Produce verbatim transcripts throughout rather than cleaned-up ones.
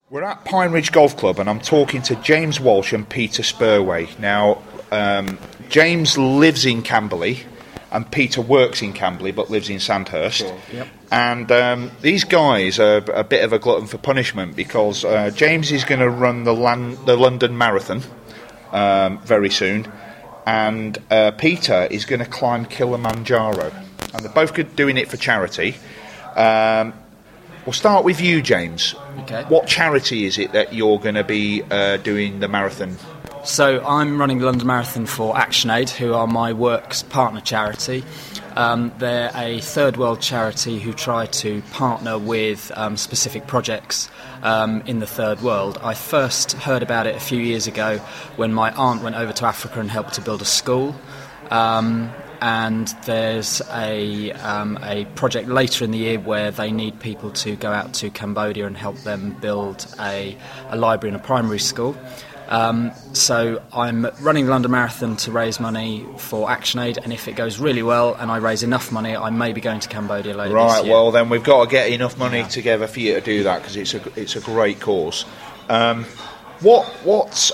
We're at Pine Ridge Golf Club and I'm talking to James Walsh and Peter Spurway. Now, um, James lives in Camberley and Peter works in Camberley but lives in Sandhurst. Sure. Yep. And um, these guys are a bit of a glutton for punishment because uh, James is going to run the, Lan- the London Marathon um, very soon, and uh, Peter is going to climb Kilimanjaro. And they're both good doing it for charity. Um, we'll start with you, James. Okay. What charity is it that you're going to be uh, doing the marathon? So I'm running the London Marathon for ActionAid, who are my work's partner charity. Um, they're a third world charity who try to partner with um, specific projects um, in the third world. I first heard about it a few years ago when my aunt went over to Africa and helped to build a school. Um, and there's a um, a project later in the year where they need people to go out to Cambodia and help them build a, a library and a primary school. Um, so I'm running the London Marathon to raise money for ActionAid, and if it goes really well and I raise enough money, I may be going to Cambodia later right, this year. Well then we've got to get enough money Yeah. together for you to do that, because it's a it's a great cause. Um, what what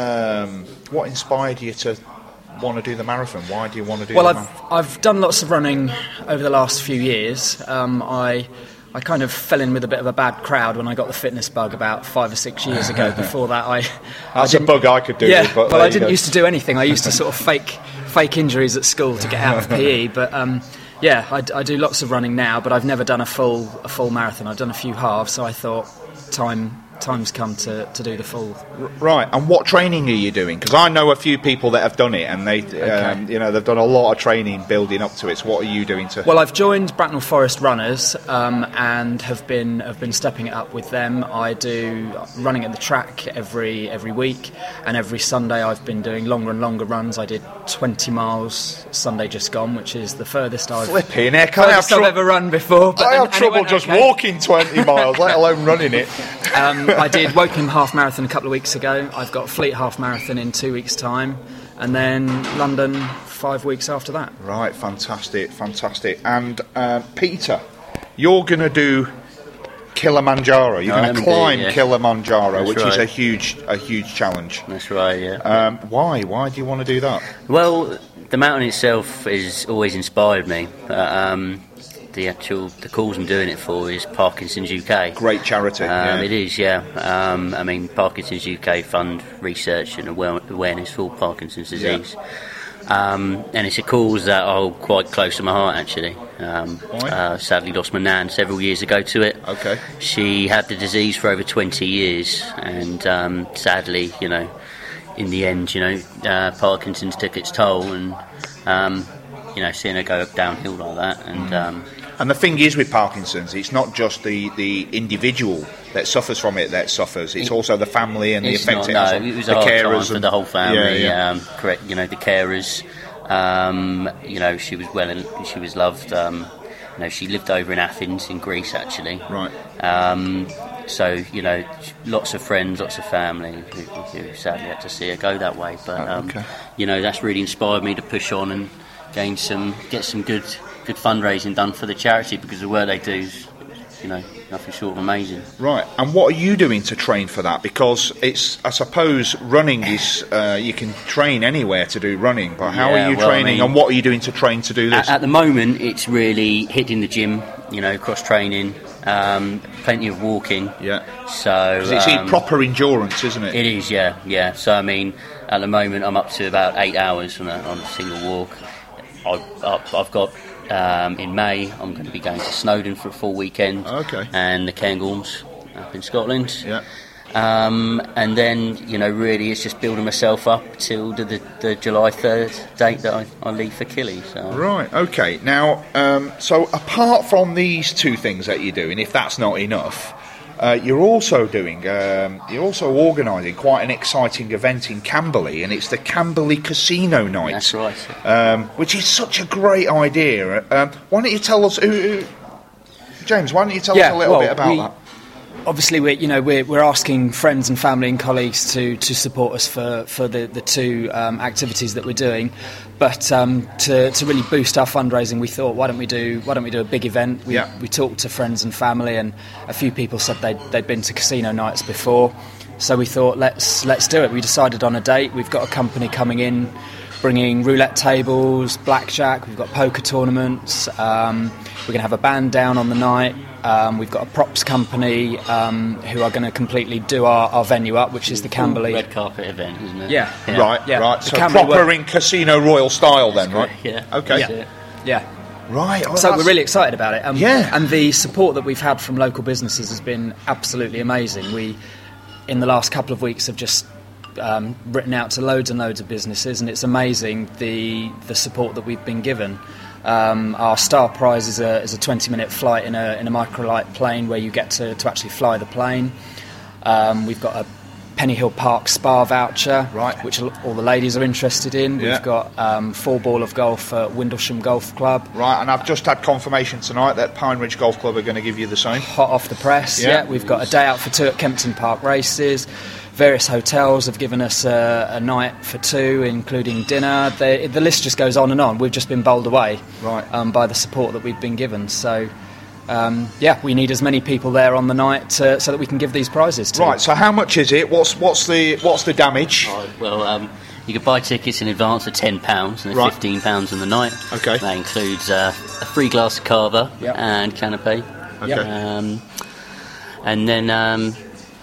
um, what inspired you to want to do the marathon? Why do you want to do Well, the I've marathon? I've done lots of running over the last few years. Um, I I kind of fell in with a bit of a bad crowd when I got the fitness bug about five or six years ago. Before that, I That's I a bug I could do Yeah, with, but well, there I you didn't go. used to do anything. I used to sort of fake fake injuries at school to get out of P E. But um, yeah, I, I do lots of running now, but I've never done a full a full marathon. I've done a few halves, so I thought time time's come to, to do the full. Right, and what training are you doing? Because I know a few people that have done it, and they, um, you know, they've done a lot of training building up to it. So what are you doing to? Well, I've joined Bracknell Forest Runners um, and have been have been stepping it up with them. I do running at the track every every week, and every Sunday I've been doing longer and longer runs. I did twenty miles Sunday just gone, which is the furthest I've Flipping heck, I have, furthest I've trou- ever run before. But I and- have and it trouble went just okay. walking twenty miles, let alone running it. Um, I did Wokingham Half Marathon a couple of weeks ago. I've got Fleet Half Marathon in two weeks' time, and then London five weeks after that. Right, fantastic, fantastic. And uh, Peter, you're going to do Kilimanjaro. You're I going am to indeed, climb yeah. Kilimanjaro, That's which is right. a huge, a huge challenge. That's right, yeah. Um, why? Why do you want to do that? Well, the mountain itself has always inspired me. But, um, the actual the cause I'm doing it for is Parkinson's U K. Great charity. Um, yeah. It is, yeah. Um, I mean, Parkinson's U K fund research and aware- awareness for Parkinson's disease. Um, and it's a cause that I hold quite close to my heart, actually. Um, Why? uh, sadly lost my nan several years ago to it. Okay. She had the disease for over twenty years, and um, sadly, you know, in the end, you know, uh, Parkinson's took its toll, and um, you know, seeing her go downhill like that, and um, And the thing is with Parkinson's, it's not just the, the individual that suffers from it that suffers. It's It- also the family and the it's not, affected, no, it was the a hard time carers for and the whole family. Yeah, yeah. Um, correct, you know, the carers. Um, you know, she was well, and she was loved. Um, you know, she lived over in Athens, in Greece, actually. Right. Um, so you know, lots of friends, lots of family who, who sadly had to see her go that way. But Oh, um, okay. you know, that's really inspired me to push on and gain some, get some good, good fundraising done for the charity, because the work they do is, you know, nothing short of amazing. Right, and what are you doing to train for that? Because it's, I suppose, running is, uh, you can train anywhere to do running, but how Yeah, are you well, I training, mean- and what are you doing to train to do this? At, at the moment, it's really hitting the gym, you know, cross training, um, plenty of walking. yeah. So 'Cause it's um, proper endurance, isn't it? It is, yeah, yeah. So I mean, at the moment, I'm up to about eight hours on a, on a single walk. I've, I've I've got um, in May, I'm going to be going to Snowdon for a full weekend. Okay. And the Cairngorms up in Scotland. Yeah. Um, and then, you know, really it's just building myself up till the, the, the July third date that I, I leave for Killy. So. Right, okay. Now, um, so apart from these two things that you're doing, if that's not enough, uh, you're also doing, um, you're also organising quite an exciting event in Camberley, and it's the Camberley Casino Night. That's right. Um, which is such a great idea. Um, why don't you tell us, who, who, James, why don't you tell us a little well, bit about we, that? obviously, we're you know we're we're asking friends and family and colleagues to, to support us for, for the the two um, activities that we're doing, but um, to to really boost our fundraising, we thought why don't we do why don't we do a big event? We, yeah. we talked to friends and family, and a few people said they'd they'd been to casino nights before, so we thought let's let's do it. We decided on a date. We've got a company coming in, bringing roulette tables, blackjack. We've got poker tournaments. Um, we're going to have a band down on the night. Um, we've got a props company um, who are going to completely do our, our venue up, which is the Camberley red carpet event, isn't it? Yeah, yeah. right, yeah. right. The So Camberley proper work- in Casino Royal style, then, right? Yeah. Okay. Yeah, yeah. Right. Oh, So that's- we're really excited about it. Um, Yeah. And the support that we've had from local businesses has been absolutely amazing. We, in the last couple of weeks, have just um, written out to loads and loads of businesses, and it's amazing the the support that we've been given. Um, our star prize is a is a twenty minute flight in a in a microlight plane where you get to, to actually fly the plane. Um, we've got a Penny Hill Park spa voucher, right, which all the ladies are interested in. Yeah. We've got um, four ball of golf at Windlesham Golf Club. Right, and I've just had confirmation tonight that Pine Ridge Golf Club are going to give you the same. Hot off the press, Yeah. yeah. We've got a day out for two at Kempton Park Races. Various hotels have given us a, a night for two, including dinner. The, the list just goes on and on. We've just been bowled away Right. um, by the support that we've been given. So, um, yeah, we need as many people there on the night to, so that we can give these prizes to. Right. So how much is it? What's what's the what's the damage? Oh, well, um, you can buy tickets in advance at ten pounds and they're Right. fifteen pounds on the night. Okay. That includes uh, a free glass of cava Yep. and canapé. Okay. Um, and then, um,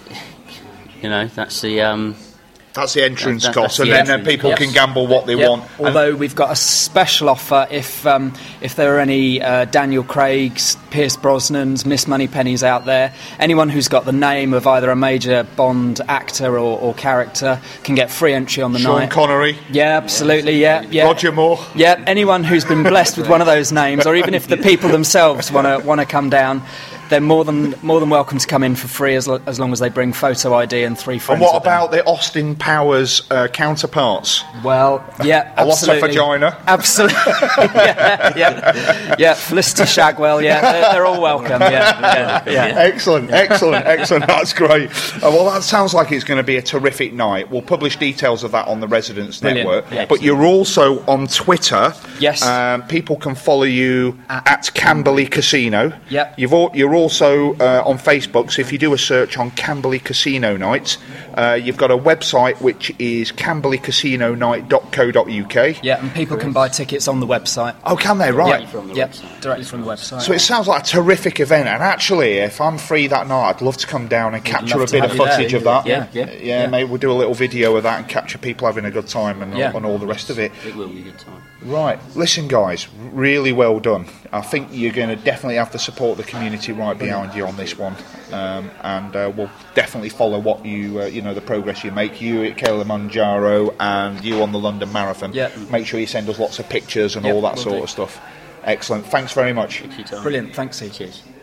you know, that's the... Um, That's the entrance That- that- cost, that's and the then uh, entrance people cost. can gamble what they Yep. want. And- Although we've got a special offer if um, if there are any uh, Daniel Craig's, Pierce Brosnan's, Miss Moneypennies out there, anyone who's got the name of either a major Bond actor or, or character can get free entry on the Sean night. Connery, Yeah, absolutely. Yeah, yeah. Roger Moore. Yeah, anyone who's been blessed with one of those names, or even if the people themselves want to want to come down, they're more than more than welcome to come in for free as, lo- as long as they bring photo I D and three friends. And what with them. about the Austin Powers uh, counterparts? Well, yeah, A lot of absolutely. vagina. Absolutely. yeah, yeah, yeah. Felicity Shagwell. Yeah, they're, they're all welcome. Yeah, yeah, yeah. Excellent, excellent, excellent. That's great. Uh, well, that sounds like it's going to be a terrific night. We'll publish details of that on the Residents Brilliant. Network. Yeah, but you're also on Twitter. Yes. Um, people can follow you At- at Camberley Casino. Yep. You've al- you're also uh, on Facebook. So if you do a search on Camberley Casino Nights, uh, you've got a website which is camberley casino night dot co dot uk. Yeah, and people can buy tickets on the website. Oh, can they? Right. Yeah, from the yeah, website. directly from the website. So it sounds like a terrific event, and actually, if I'm free that night, I'd love to come down and capture a love to bit have of you there. footage of that. Yeah, yeah, yeah, yeah. yeah. Maybe we'll do a little video of that and capture people having a good time and, Yeah. and all the rest of it. it will be a good time. Right, listen, guys, really well done. I think you're going to definitely have the support of the community right behind you on this one, um, and uh, we'll definitely follow what you, uh, you know, the progress you make. You at Kilimanjaro and you on the London Marathon. Yeah. Make sure you send us lots of pictures and Yeah, all that will sort do. of stuff. Excellent. Thanks very much. Thank you, Tom. Brilliant. Thanks, E. Cheers.